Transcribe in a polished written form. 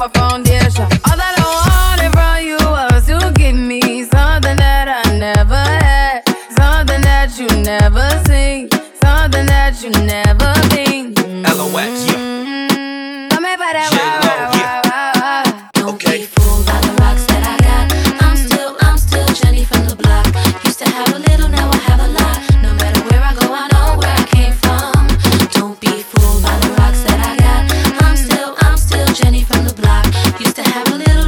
for foundation. All that I wanted from you was to give me something that I never had, something that you never seen, something that you never been. LOX, yeah. Come here for that J-Lo, Don't be fooled by the rocks that I got. I'm still Jenny from the block. Used to have a little, now I have a lot. No matter where I go, I know where I came from. Don't be fooled by the rocks that I got. I'm still Jenny from the block. Used to have a little.